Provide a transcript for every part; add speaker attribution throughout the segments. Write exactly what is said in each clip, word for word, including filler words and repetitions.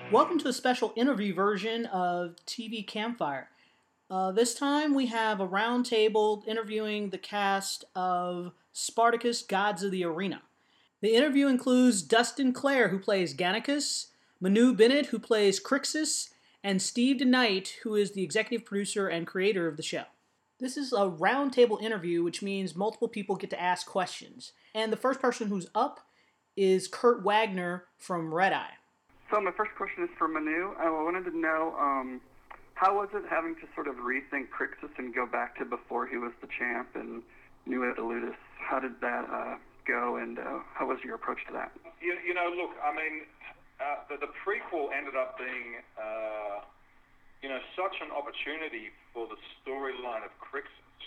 Speaker 1: Welcome to a special interview version of T V Campfire. Uh, this time we have a roundtable interviewing the cast of Spartacus: Gods of the Arena. The interview includes Dustin Clare, who plays Gannicus, Manu Bennett, who plays Crixus, and Steve DeKnight, who is the executive producer and creator of the show. This is a roundtable interview, which means multiple people get to ask questions. And the first person who's up is Kurt Wagner from Red Eye.
Speaker 2: So my first question is for Manu. I wanted to know, um, how was it having to sort of rethink Crixus and go back to before he was the champ and New Eludis? How did that uh, go, and uh, how was your approach to that?
Speaker 3: You, you know, look, I mean, uh, the, the prequel ended up being, uh, you know, such an opportunity for the storyline of Crixus.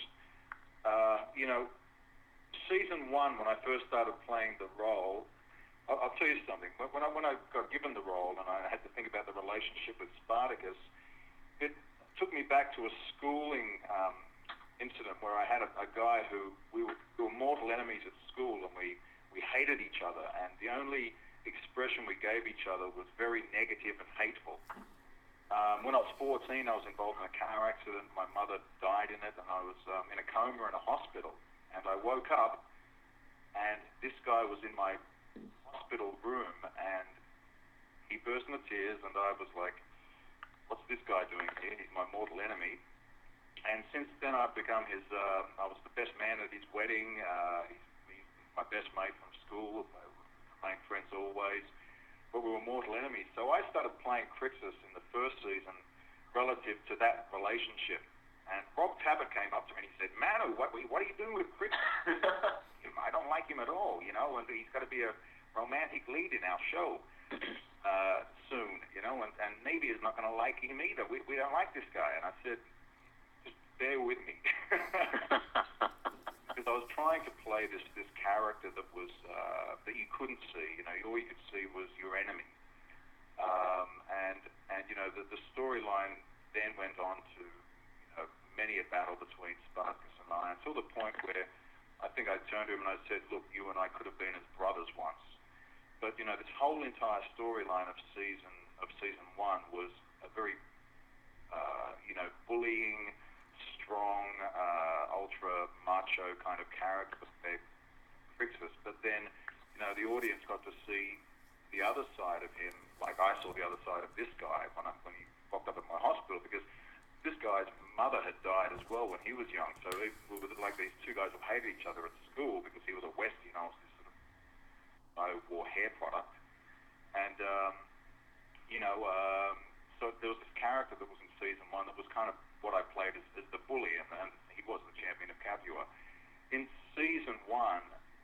Speaker 3: Uh, you know, season one, when I first started playing the role, I'll, I'll tell you something. When I, when I got given the role and I had to think about the relationship with Spartacus, it took me back to a schooling um, incident where I had a, a guy who, we were, we were mortal enemies at school, and we, we hated each other, and the only expression we gave each other was very negative and hateful. Um, when I was fourteen, I was involved in a car accident. My mother died in it, and I was um, in a coma in a hospital. And I woke up, and this guy was in my hospital room, and he burst into tears, and I was like, what's this guy doing here? He's my mortal enemy. And since then, I've become his, uh, I was the best man at his wedding. Uh, he's, he's my best mate from school. We were playing friends always. But we were mortal enemies. So I started playing Crixus in the first season relative to that relationship. And Rob Tabbert came up to me and he said, Manu, what, what are you doing with Crixus? I don't like him at all, you know, and he's got to be a romantic lead in our show uh, soon, you know, and, and Navy is not going to like him either. We, we don't like this guy. And I said, just bear with me. Because I was trying to play this, this character that was uh, that you couldn't see. You know, all you could see was your enemy. Um, and, and, you know, the, the storyline then went on to, you know, many a battle between Spartacus and I, until the point where I think I turned to him and I said, look, you and I could have been as brothers once. But, you know, this whole entire storyline of season of season one was a very, uh, you know, bullying, strong, uh, ultra macho kind of character for Crixus. But then, you know, the audience got to see the other side of him, like I saw the other side of this guy when, I, when he popped up at my hospital, because this guy's mother had died as well when he was young. So they were like these two guys who hated each other at school because he was a Westie, you know, this sort of I wore hair product. And, um, you know, um, so there was this character that was in season one that was kind of what I played as, as the bully, and, and he was the champion of Capua. In season one,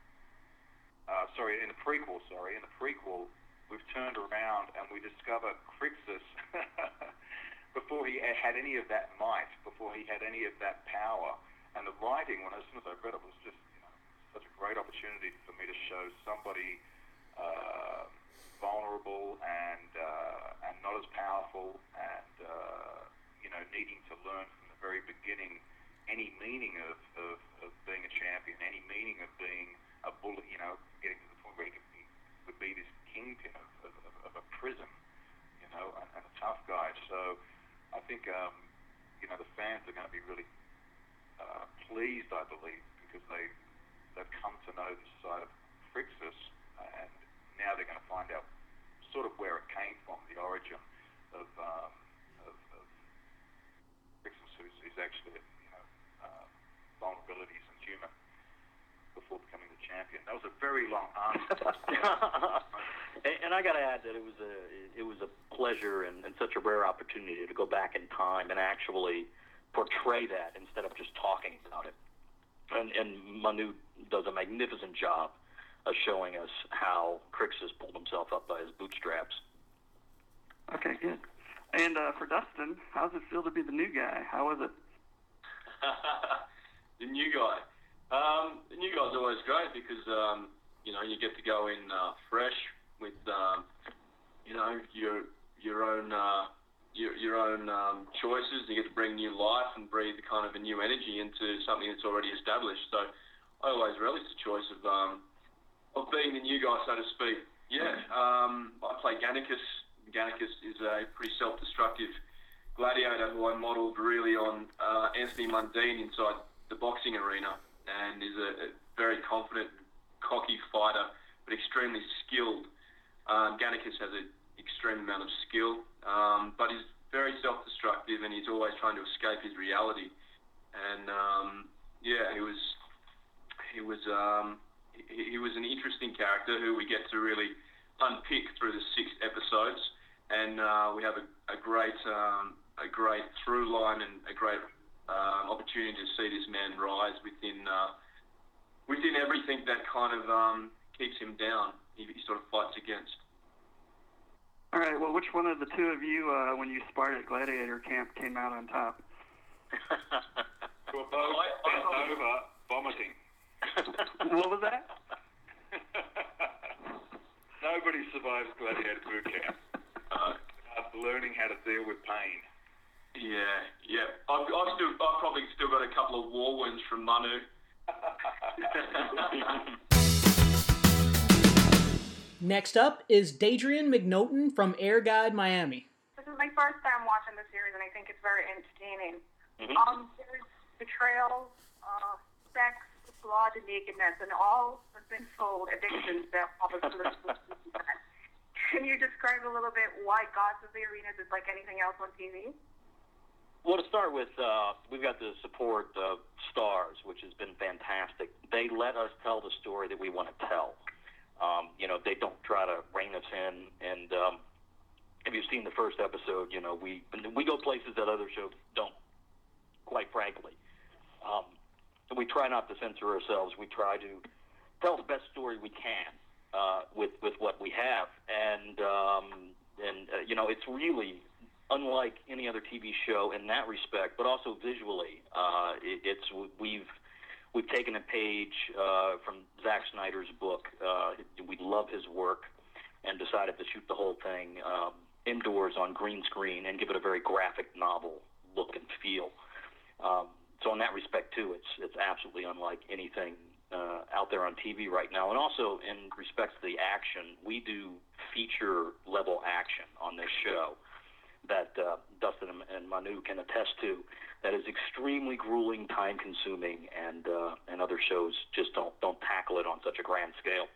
Speaker 3: uh, sorry, in the prequel, sorry, in the prequel, we've turned around and we discover Crixus before he had any of that might, before he had any of that power. And the writing, when as soon as I read it, was just, you know, such a great opportunity for me to show somebody uh, vulnerable and uh, and not as powerful, and uh, you know, needing to learn from the very beginning any meaning of, of, of being a champion, any meaning of being a bully, you know, getting to the point where he could be, would be this kingpin of, of, of a prison, you know, and, and a tough guy. So I think, um, you know, the fans are going to be really uh, pleased, I believe, because they, they've come to know this side of Crixus, and now they're going to find out sort of where it came from, the origin of, um, of, of Crixus, who's, who's actually, you know, uh, vulnerabilities and human before becoming the champion. That was a very long answer.
Speaker 4: and, and I got to add that it was a it was a pleasure and, and such a rare opportunity to go back in time and actually portray that instead of just talking about it. And, and Manu does a magnificent job of showing us how Crixus pulled himself up by his bootstraps.
Speaker 2: Okay, good. And uh, for Dustin, how does it feel to be the new guy? How was it?
Speaker 5: The new guy. Um, the new guy's always great because, um, you know, you get to go in uh, fresh with, um, you know, your your own uh, your, your own um, choices. You get to bring new life and breathe kind of a new energy into something that's already established. So I always relish the choice of um, of being the new guy, so to speak. Yeah, um, I play Gannicus. Gannicus is a pretty self-destructive gladiator who I modelled really on uh, Anthony Mundine inside the boxing arena, and is a, a very confident, cocky fighter, but extremely skilled. Um, Gannicus has an extreme amount of skill, um, but he's very self-destructive, and he's always trying to escape his reality. And um, yeah, he was he was um, he, he was an interesting character who we get to really unpick through the six episodes, and uh, we have a, a great um, a great through line and a great uh, opportunity to see this man rise within uh, within everything that kind of um, keeps him down. He, he sort of fights against.
Speaker 2: All right. Well, which one of the two of you, uh, when you sparred at Gladiator Camp, came out on top?
Speaker 3: We're both
Speaker 5: I, I,
Speaker 3: bent over, vomiting.
Speaker 2: What was that?
Speaker 3: Nobody survives Gladiator boot camp. Uh, after learning how to deal with pain.
Speaker 5: Yeah, yeah. I've, I've still, I've probably still got a couple of war wounds from Manu.
Speaker 1: Next up is Dadrian McNaughton from Air Guide Miami.
Speaker 6: This is my first time watching the series, and I think it's very entertaining.
Speaker 4: Mm-hmm.
Speaker 6: Um, there's betrayal, uh, sex, blood, and nakedness, and all the sinful addictions that obviously. Can you describe a little bit why Gods of the Arenas is like anything else on T V?
Speaker 4: Well, to start with, uh, we've got the support of Stars, which has been fantastic. They let us tell the story that we want to tell. Um, you know, they don't try to rein us in. And um, if you've seen the first episode, you know, we we go places that other shows don't, quite frankly. Um, and we try not to censor ourselves. We try to tell the best story we can uh, with, with what we have. And, um, and uh, you know, it's really unlike any other T V show in that respect, but also visually. Uh, it, it's we've we've taken a page uh, from Zack Snyder's book. Uh, we love his work, and decided to shoot the whole thing um, indoors on green screen and give it a very graphic novel look and feel. Um, so in that respect too, it's it's absolutely unlike anything uh, out there on T V right now. And also in respect to the action, we do feature level action on this show that uh, Dustin and Manu can attest to, that is extremely grueling, time-consuming, and uh, and other shows just don't don't tackle it on such a grand scale.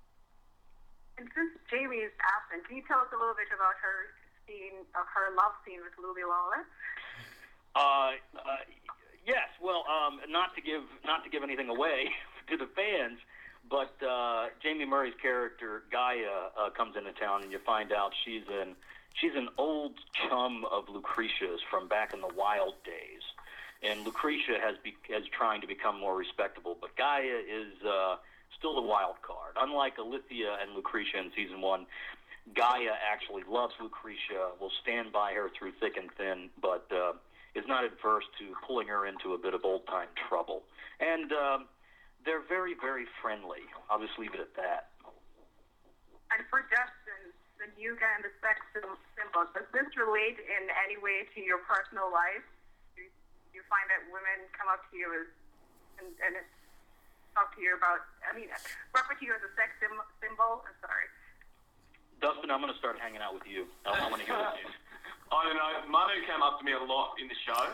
Speaker 6: And since Jamie is absent, can you tell us a little bit about her scene, uh, her love scene with Louie Lawler?
Speaker 4: Uh, uh, yes. Well, um, not to give not to give anything away to the fans, but uh, Jamie Murray's character Gaia uh, comes into town, and you find out she's an she's an old chum of Lucretia's from back in the Wild days, and Lucretia has be, has trying to become more respectable, but Gaia is uh, still the wild card. Unlike Alithia and Lucretia in season one, Gaia actually loves Lucretia, will stand by her through thick and thin, but uh, is not adverse to pulling her into a bit of old-time trouble. And um, they're very, very friendly. I'll just leave it at that.
Speaker 6: And for Justin, the Nuga and the sex symbol, does this relate in any way to your personal life? Do you find that women come up to you as, and, and talk to you about, I mean, refer to you as a sex sim- symbol? I'm sorry.
Speaker 4: Dustin, I'm going to start hanging out with you. I, I want to hear what you
Speaker 5: I don't know. Manu came up to me a lot in the show.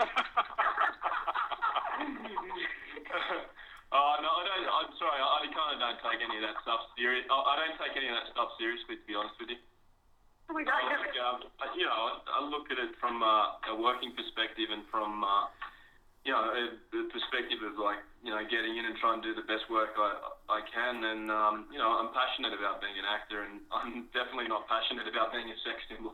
Speaker 5: Oh, no, I don't, I'm sorry, I, I kind of don't take any of that stuff serious. I, I don't take any of that stuff seriously, to be honest with you.
Speaker 6: Oh my God.
Speaker 5: I like, um, I- you know, I, I look at it from uh, a working perspective and from, uh, you know, a, the perspective of, like, you know, getting in and trying to do the best work I, I can. And, um, you know, I'm passionate about being an actor, and I'm definitely not passionate about being a sex symbol.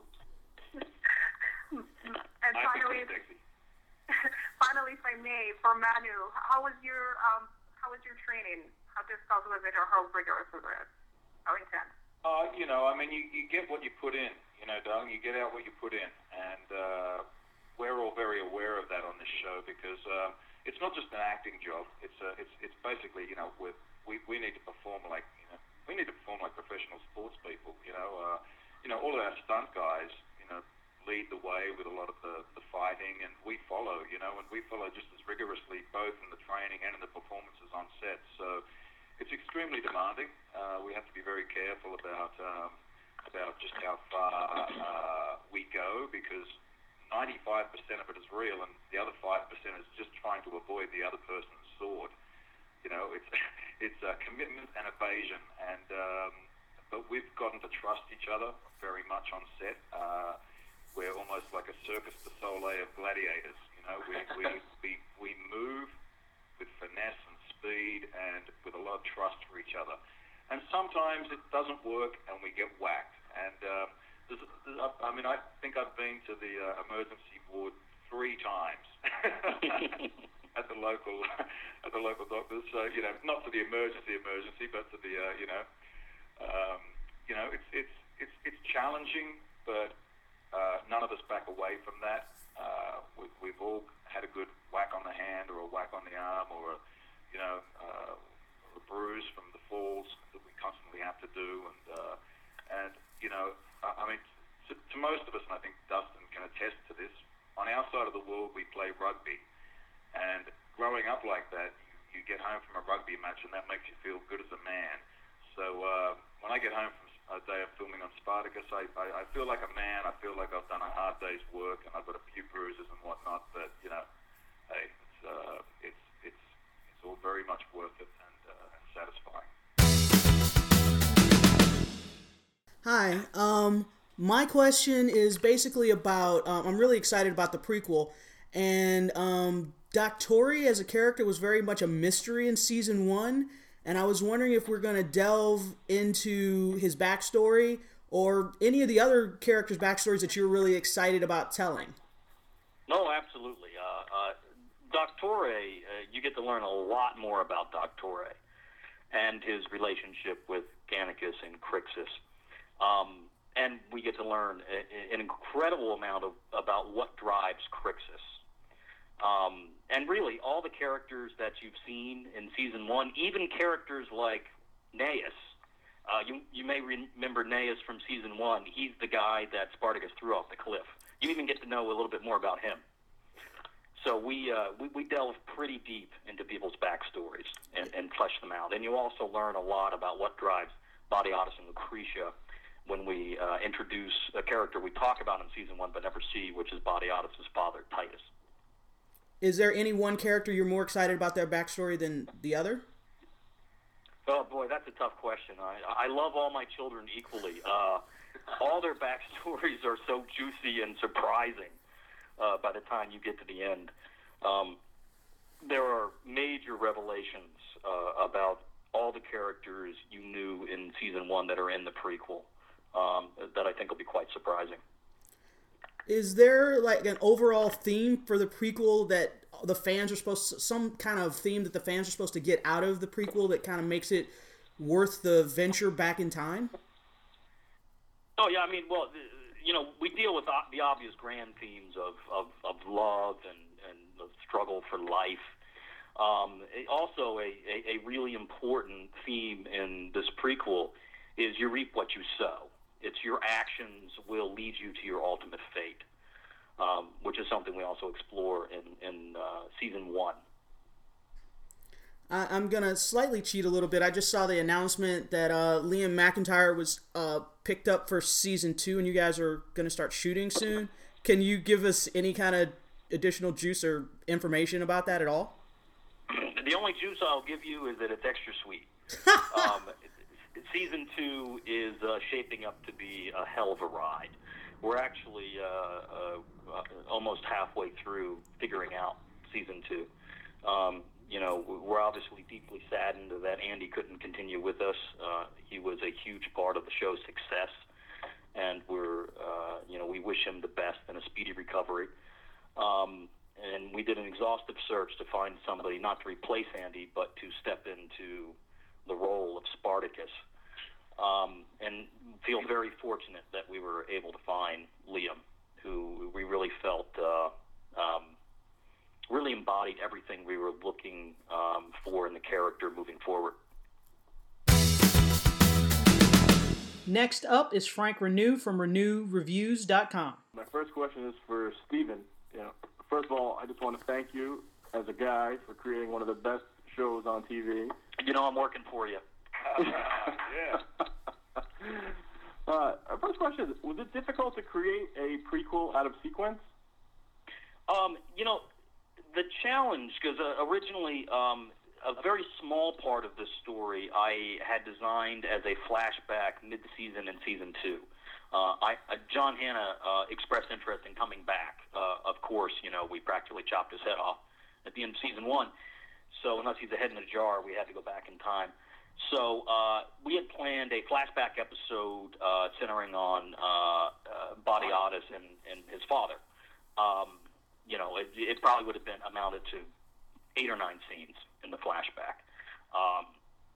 Speaker 6: And
Speaker 3: I
Speaker 6: finally,
Speaker 3: think it's sexy.
Speaker 6: finally, if I may, for Manu, how was your um, how was your training? How difficult was it, or how rigorous was it? How intense?
Speaker 3: Uh, you know, I mean, you, you get what you put in, you know, darling. You get out what you put in. And uh, we're all very aware of that on this show because uh, it's not just an acting job. It's uh, it's it's basically, you know, we're, we we need to perform like, you know, we need to perform like professional sports people, you know. Uh, you know, all of our stunt guys, you know, lead the way with a lot of the, the fighting, and we follow, you know, and we follow just as rigorously both in the training and in the performances on set. So it's extremely demanding. Uh, we have to be very careful about, um, about just how far uh, we go, because ninety-five percent of it is real, and the other five percent is just trying to avoid the other person's sword. You know, it's it's uh, commitment and evasion, and um, but we've gotten to trust each other very much on set. Uh, we're almost like a Circus du Soleil of gladiators. You know, we we, we we move with finesse and speed, and with a lot of trust for each other. And sometimes it doesn't work, and we get whacked. And um, there's, there's, I mean, I think I've been to the uh, emergency ward three times at the local at the local doctors. So you know, not to the emergency emergency, but to the uh, you know, um, you know, it's it's it's it's challenging, but uh, none of us back away from that. Uh, we, we've all had a good whack on the hand, or a whack on the arm, or a, you know. Uh, a bruise from the falls that we constantly have to do, and uh, and you know, I, I mean, to, to most of us, and I think Dustin can attest to this, on our side of the world we play rugby, and growing up like that, you, you get home from a rugby match, and that makes you feel good as a man. So uh, when I get home from a day of filming on Spartacus, I, I, I feel like a man. I feel like I've done a hard day's work, and I've got a few bruises and whatnot. But you know, hey, it's uh, it's it's it's all very much worth it. Satisfying.
Speaker 1: Hi. Um, my question is basically about. Um, I'm really excited about the prequel, and um, Doc Torrey as a character was very much a mystery in season one, and I was wondering if we're going to delve into his backstory or any of the other characters' backstories that you're really excited about telling.
Speaker 4: No, absolutely. Uh, uh, Doc Torrey, uh, you get to learn a lot more about Doc Torrey and his relationship with Gannicus and Crixus. Um, and we get to learn a, an incredible amount of about what drives Crixus. Um, and really, all the characters that you've seen in season one, even characters like Gnaeus. Uh, you, you may re- remember Gnaeus from season one. He's the guy that Spartacus threw off the cliff. You even get to know a little bit more about him. So we, uh, we we delve pretty deep into people's backstories and, and flesh them out. And you also learn a lot about what drives Batiatus and Lucretia when we uh, introduce a character we talk about in season one but never see, which is Batiatus' father, Titus.
Speaker 1: Is there any one character you're more excited about their backstory than the other?
Speaker 4: Oh, boy, that's a tough question. I, I love all my children equally. Uh, all their backstories are so juicy and surprising. Uh, by the time you get to the end, um, there are major revelations uh, about all the characters you knew in season one that are in the prequel um, that I think will be quite surprising.
Speaker 1: Is there like an overall theme for the prequel that the fans are supposed to, some kind of theme that the fans are supposed to get out of the prequel that kind of makes it worth the venture back in time?
Speaker 4: Oh, yeah, I mean, well, you know, we deal with the obvious grand themes of, of, of love and, and the struggle for life. Um, also, a, a, a really important theme in this prequel is you reap what you sow. It's your actions will lead you to your ultimate fate, um, which is something we also explore in, in uh, season one.
Speaker 1: I, I'm going to slightly cheat a little bit. I just saw the announcement that uh, Liam McIntyre was uh, picked up for season two, and you guys are going to start shooting soon. Can you give us any kind of additional juice or information about that at all?
Speaker 4: The only juice I'll give you is that it's extra sweet. um, season two is uh, shaping up to be a hell of a ride. We're actually uh, uh, almost halfway through figuring out season two. Um, you know, we're obviously deeply saddened that Andy couldn't continue with us. Uh, he was a huge part of the show's success, and we're, uh, you know, we wish him the best and a speedy recovery. Um, and we did an exhaustive search to find somebody not to replace Andy, but to step into the role of Spartacus. Um, and feel very fortunate that we were able to find Liam, who we really felt uh, um, really embodied everything we were looking um, for in the character moving forward.
Speaker 1: Next up is Frank Renew from Renew Reviews dot com.
Speaker 7: My first question is for Steven. You know, first of all, I just want to thank you as a guy for creating one of the best shows on T V.
Speaker 4: You know, I'm working for you.
Speaker 3: Yeah.
Speaker 7: Uh, first question is, was it difficult to create a prequel out of sequence?
Speaker 4: Um, you know, the challenge, because uh, originally um, a very small part of this story I had designed as a flashback mid-season in season two. Uh, I, uh, John Hannah uh, expressed interest in coming back. Uh, of course, you know, we practically chopped his head off at the end of season one. So unless he's a head in a jar, we had to go back in time. So uh, we had planned a flashback episode uh, centering on uh, uh, Badiatus and, and his father. Um, you know, it, it probably would have been amounted to eight or nine scenes in the flashback. Um,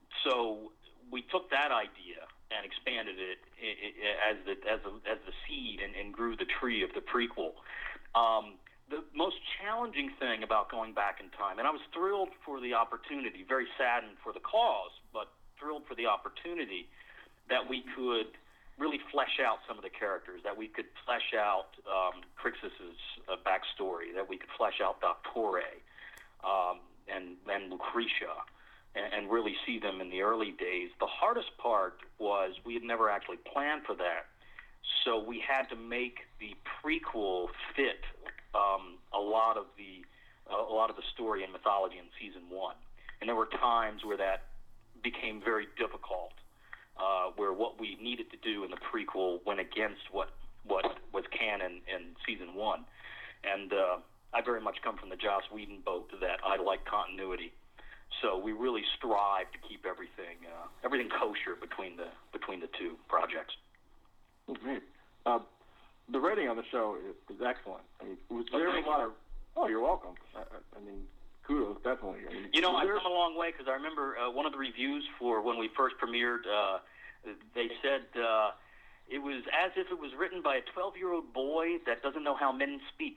Speaker 4: so we took that idea and expanded it as the as the, as the seed and, and grew the tree of the prequel. Um, the most challenging thing about going back in time, and I was thrilled for the opportunity, very saddened for the cause, but thrilled for the opportunity that we could really flesh out some of the characters, that we could flesh out um, Crixus's uh, backstory, that we could flesh out Doctore um, and, and Lucretia, and, and really see them in the early days. The hardest part was we had never actually planned for that, so we had to make the prequel fit um, a lot of the uh, a lot of the story and mythology in season one, and there were times where that became very difficult. Uh, where what we needed to do in the prequel went against what what was canon in season one. And uh, I very much come from the Joss Whedon boat that I like continuity. So we really strive to keep everything uh, everything kosher between the between the two projects.
Speaker 7: Great. Uh, the rating on the show is, is excellent. I mean, was there
Speaker 4: okay.
Speaker 7: a lot of... Oh, you're welcome. I, I mean... Kudos, definitely. I mean,
Speaker 4: you know, I've
Speaker 7: there...
Speaker 4: come a long way because I remember uh, one of the reviews for when we first premiered, uh, they said uh, it was as if it was written by a twelve-year-old boy that doesn't know how men speak.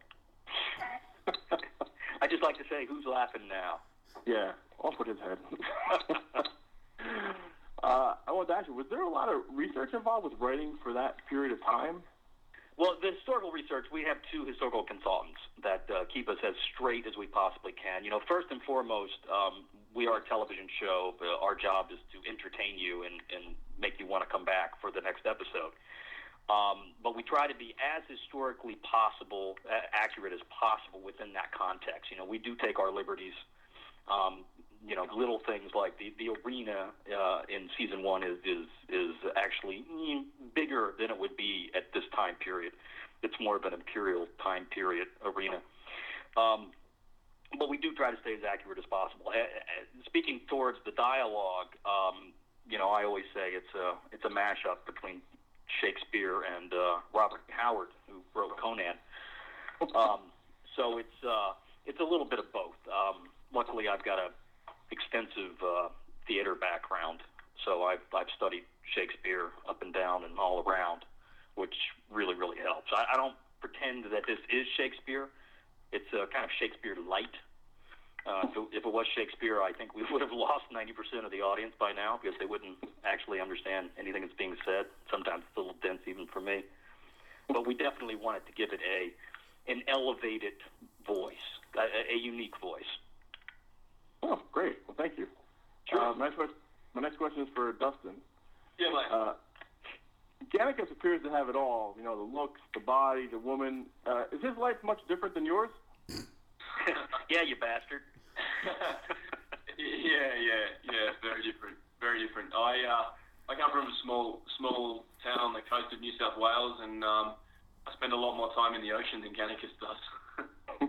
Speaker 4: I just like to say, who's laughing now?
Speaker 7: Yeah, off with his head. uh, I wanted to ask you, was there a lot of research involved with writing for that period of time?
Speaker 4: Well, the historical research, we have two historical consultants that uh, keep us as straight as we possibly can. You know, first and foremost, um, we are a television show. Uh, our job is to entertain you and, and make you want to come back for the next episode. Um, but we try to be as historically possible, uh, accurate as possible within that context. You know, we do take our liberties. Um, you know, little things like the, the arena uh, in season one is, is, is actually bigger than it would be at this time period. It's more of an imperial time period arena. Um, but we do try to stay as accurate as possible. Uh, speaking towards the dialogue, um, you know, I always say it's a, it's a mashup between Shakespeare and uh, Robert Howard, who wrote Conan. Um, so it's, uh, it's a little bit of both. Um, luckily, I've got a extensive uh, theater background, so I've, I've studied Shakespeare up and down and all around, which really, really helps. I, I don't pretend that this is Shakespeare. It's a kind of Shakespeare light. Uh, if, it, if it was Shakespeare, I think we would have lost ninety percent of the audience by now because they wouldn't actually understand anything that's being said. Sometimes it's a little dense even for me. But we definitely wanted to give it a an elevated voice, a, a unique voice.
Speaker 7: Oh, great. Well, thank you.
Speaker 4: Sure.
Speaker 7: Uh, my, next question, my next question is for Dustin.
Speaker 5: Yeah, mate.
Speaker 7: Uh, Gannicus appears to have it all, you know, the looks, the body, the woman. Uh, is his life much different than yours?
Speaker 4: Yeah, you bastard.
Speaker 5: yeah, yeah, yeah, very different, very different. I uh, I come from a small small town on the coast of New South Wales, and um, I spend a lot more time in the ocean than Gannicus does.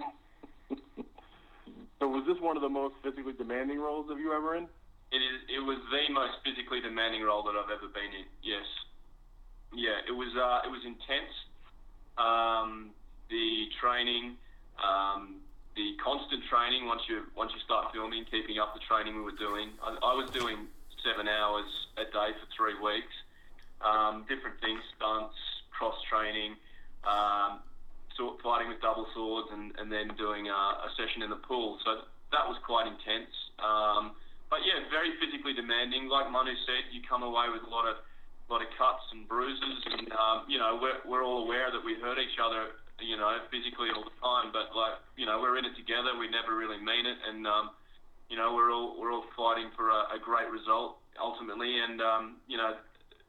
Speaker 7: So was this one of the most physically demanding roles have you ever in?
Speaker 5: It is. It was the most physically demanding role that I've ever been in. Yes. Yeah. It was. Uh, it was intense. Um, the training, um, the constant training. Once you once you start filming, keeping up the training we were doing. I, I was doing seven hours a day for three weeks. Um, different things, stunts, cross training. Um, Sword, fighting with double swords, and, and then doing a, a session in the pool. So that was quite intense. Um, but yeah, very physically demanding. Like Manu said, you come away with a lot of lot of cuts and bruises, and um, you know we're we're all aware that we hurt each other, you know, physically all the time. But like you know, we're in it together. We never really mean it, and um, you know, we're all we're all fighting for a, a great result ultimately. And um, you know,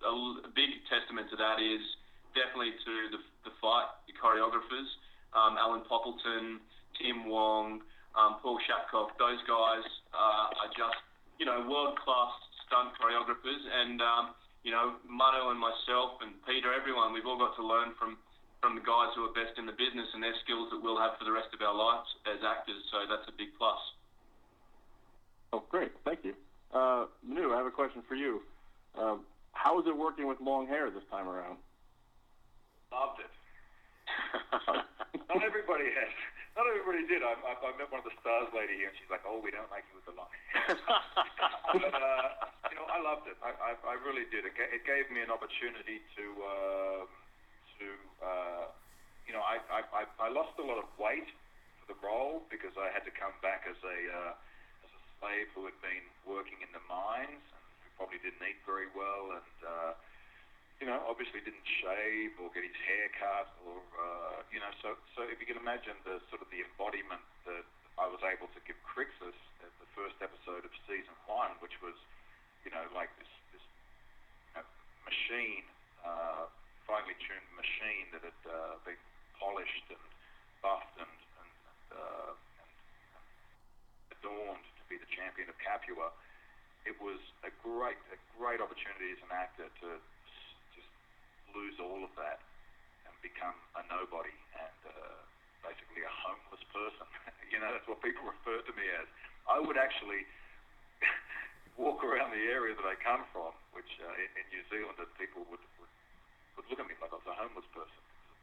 Speaker 5: a, a big testament to that is definitely to the, the fight, the choreographers, um, Alan Poppleton, Tim Wong, um, Paul Shapcock. Those guys uh, are just, you know, world-class stunt choreographers. And, um, you know, Mano and myself and Peter, everyone, we've all got to learn from, from the guys who are best in the business and their skills that we'll have for the rest of our lives as actors. So that's a big plus.
Speaker 7: Oh, great. Thank you. Uh, Manu, I have a question for you. Uh, how is it working with long hair this time around?
Speaker 3: Loved it. Not everybody has. Not everybody did. I, I, I met one of the stars lady here, and she's like, "Oh, we don't like you with the long hair." But uh, you know, I loved it. I, I, I really did. It, it gave me an opportunity to, uh, to, uh, you know, I, I, I lost a lot of weight for the role because I had to come back as a. Uh, slave who had been working in the mines and who probably didn't eat very well and, uh, you know, obviously didn't shave or get his hair cut or, uh, you know, so so if you can imagine the sort of the embodiment that I was able to give Crixus at the first episode of season one, which was, you know, like this, this you know, machine, uh, finely tuned machine that had uh, been polished and buffed and, and, and, uh, and adorned be the champion of Capua. It was a great, a great opportunity as an actor to just lose all of that and become a nobody and uh, basically a homeless person. You know, that's what people refer to me as. I would actually walk around the area that I come from, which uh, in, in New Zealand, that people would, would would look at me like I was a homeless person.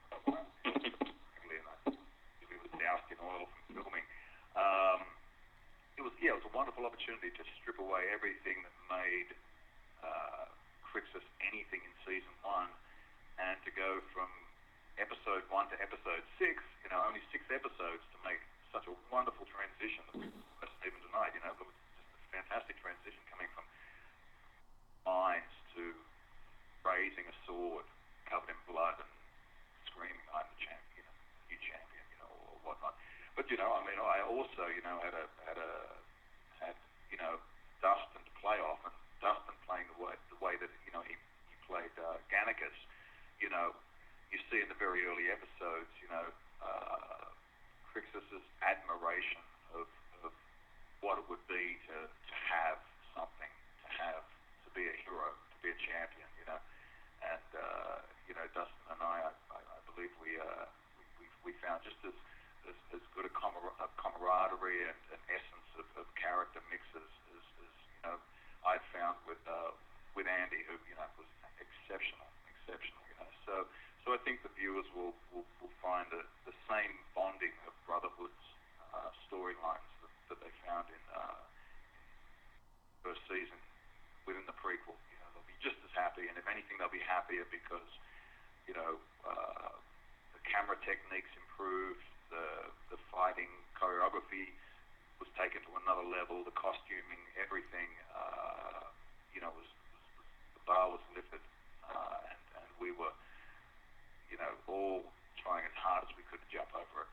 Speaker 3: Usually was doused in oil from filming. Um, It was yeah, it was a wonderful opportunity to strip away everything that made uh, Crixus anything in season one, and to go from episode one to episode six. You know, only six episodes to make such a wonderful transition that we witnessed even tonight. You know, it was just a fantastic transition coming from mines to raising a sword covered in blood and screaming, "I'm the champion, you champion," you know, or whatnot. But you know, I mean, I also, you know, had a had a had you know Dustin to play off, and Dustin playing the way the way that you know he he played uh, Gannicus. You know, you see in the very early episodes, you know, uh, Crixus's admiration of, of what it would be to, to have something, to have to be a hero, to be a champion. You know, and uh, you know, Dustin and I, I, I believe we uh, we, we we found just as As, as good a, camar- a camaraderie and an essence of, of character mixes as, as you know I'd found with uh, with Andy, who you know was exceptional, exceptional. You know, so so I think the viewers will will, will find the, the same bonding of brotherhood's uh, storylines that, that they found in uh, first season within the prequel. You know, they'll be just as happy, and if anything, they'll be happier because you know uh, the camera techniques improved. The, the fighting choreography was taken to another level. The costuming, everything, uh, you know, was, was the bar was lifted, uh, and, and we were, you know, all trying as hard as we could to jump over it.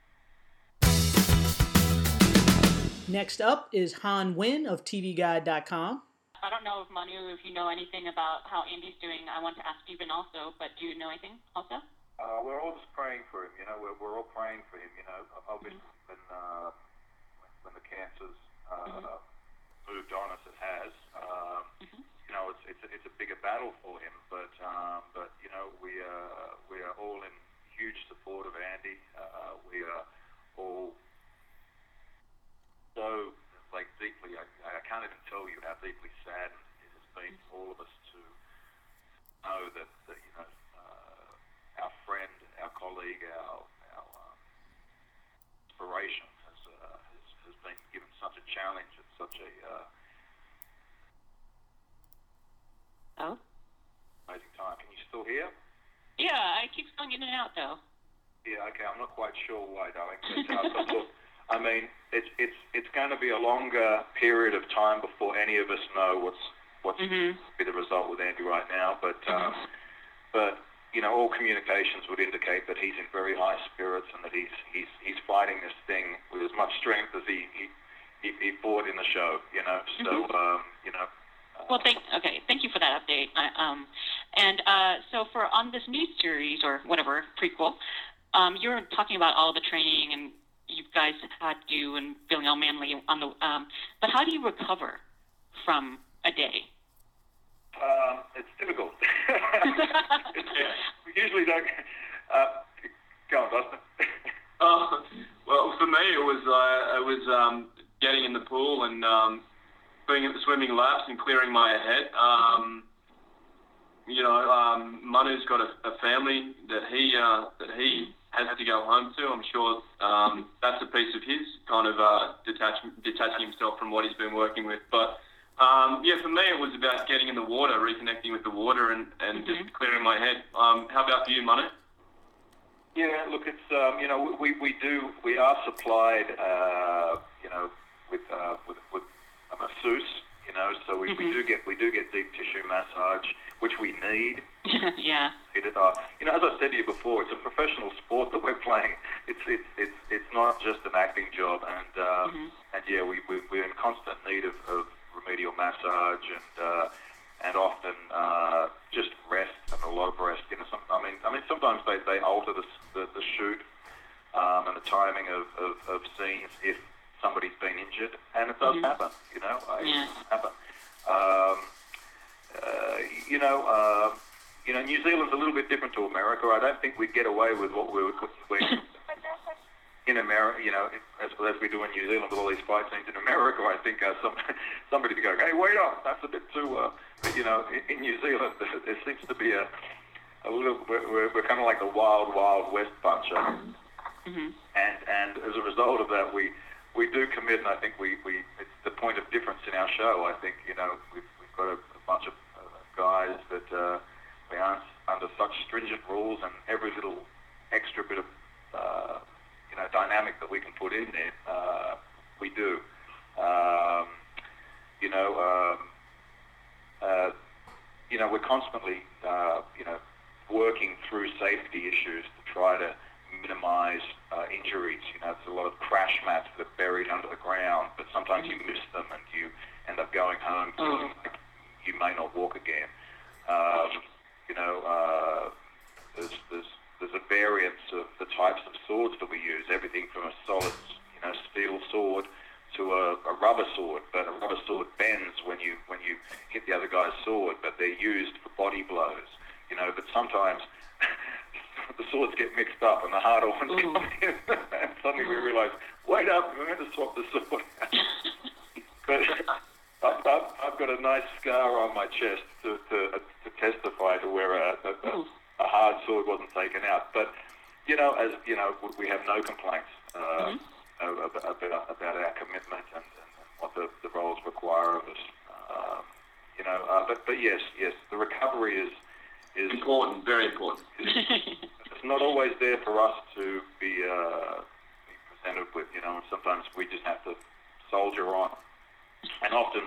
Speaker 1: Next up is Han Nguyen of T V Guide dot com.
Speaker 8: I don't know if Manu, if you know anything about how Andy's doing. I want to ask Stephen also, but do you know anything also?
Speaker 3: Uh, we're all just praying for him, you know. We're, we're all praying for him, you know. Obviously, mm-hmm. when, uh, when when the cancer's uh, mm-hmm. moved on as it has, um, mm-hmm. you know, it's it's a, it's a bigger battle for him. But um, but you know, we uh, we are all in huge support of Andy. Uh, we are all so like deeply. I, I can't even tell you how deeply saddened it has been for all of us to know that, that you know. Our friend, our colleague, our, our um, inspiration has, uh, has has been given such a challenge at such a uh,
Speaker 8: oh
Speaker 3: amazing time. Can you still hear?
Speaker 8: Yeah, I keep going in and out though.
Speaker 3: Yeah, okay. I'm not quite sure why, darling. But, uh, but look, I mean, it's it's it's going to be a longer period of time before any of us know what's what's mm-hmm. be the result with Andy right now. But um, mm-hmm. but. You know, all communications would indicate that he's in very high spirits and that he's he's he's fighting this thing with as much strength as he he, he, he fought in the show. You know, so mm-hmm. um, you know,
Speaker 8: Well, thank okay, thank you for that update. I, um, and uh, so for on this new series or whatever prequel, um, you're talking about all the training and you guys had to do and feeling all manly on the. Um, but how do you recover from a day?
Speaker 3: Um, it's difficult. it's, we usually don't. Uh, go on, Dustin.
Speaker 5: Uh, well, for me, it was uh, it was um, getting in the pool and um, doing swimming laps and clearing my head. Um, you know, um, Manu's got a, a family that he uh, that he has to go home to. I'm sure um, that's a piece of his kind of uh, detaching detaching himself from what he's been working with. But um, yeah, for me, it was about getting in the water, reconnecting with the water, and, and mm-hmm. just clearing my head. Um, how about for you, Manu?
Speaker 3: Yeah, look, it's um, you know we, we do we are supplied uh, you know with uh, with, with a masseuse, you know, so we, mm-hmm. we do get we do get deep tissue massage, which we need.
Speaker 8: Yeah.
Speaker 3: It, uh, you know, as I said to you before, it's a professional sport that we're playing. It's it's it's it's not just an acting job, and uh, mm-hmm. and yeah, we, we we're in constant need of, of remedial massage and. Uh, And often uh, just rest and a lot of rest. You know, some, I mean, I mean, sometimes they, they alter the, the, the shoot um, and the timing of, of, of scenes if somebody's been injured, and it does mm-hmm. happen. You know,
Speaker 8: yeah.
Speaker 3: it happen. Um, uh, you know, uh, you know, New Zealand's a little bit different to America. I don't think we'd get away with what we were in America. You know, as, as we do in New Zealand with all these fight scenes. In America, I think uh, some somebody to go, hey, wait up, that's a bit too. Uh, You know, in, in New Zealand, there seems to be a, a little. We're, we're kind of like the wild, wild west bunch,
Speaker 8: mm-hmm.
Speaker 3: and and as a result of that, we we do commit, and I think we, we it's the point of difference in our show. I think you know we've, we've got a, a bunch of uh, guys that uh, we aren't under such stringent rules, and every little extra bit of uh, you know dynamic that we can put in there, uh, we do. Um, you know. Um, Uh, you know, we're constantly, uh, you know, working through safety issues to try to minimize uh, injuries. You know, there's a lot of crash mats that are buried under the ground, but sometimes you miss them and you end up going home feeling like you may not walk again. Um, you know, uh, there's, there's, there's a variance of the types of swords that we use, everything from a solid, you know, steel sword to a, a rubber sword, but a rubber sword bends when you when you hit the other guy's sword, but they're used for body blows, you know, but sometimes the swords get mixed up and the harder ones come in, and suddenly we realize, wait up, we're meant to swap the sword out. But I've, I've, I've got a nice scar on my chest to, to, to testify to where a, a, a hard sword wasn't taken out, but, you know, as you know, we have no complaints. Uh, mm-hmm. About, about our commitment and, and what the, the roles require of us, um, you know. Uh, but but yes, yes, the recovery is is
Speaker 5: important, very important.
Speaker 3: Is, it's not always there for us to be, uh, be presented with, you know. And sometimes we just have to soldier on, and often,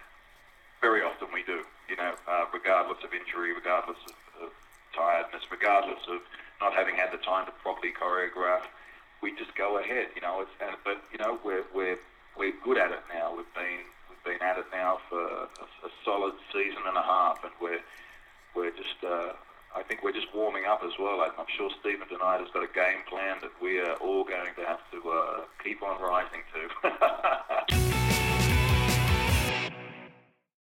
Speaker 3: very often we do, you know, uh, regardless of injury, regardless of, of tiredness, regardless of not having had the time to properly choreograph. We just go ahead, you know. It's and, but you know we're we're we're good at it now. We've been we've been at it now for a, a solid season and a half, and we're we're just uh, I think we're just warming up as well. I'm sure Stephen tonight has got a game plan that we are all going to have to uh, keep on rising to.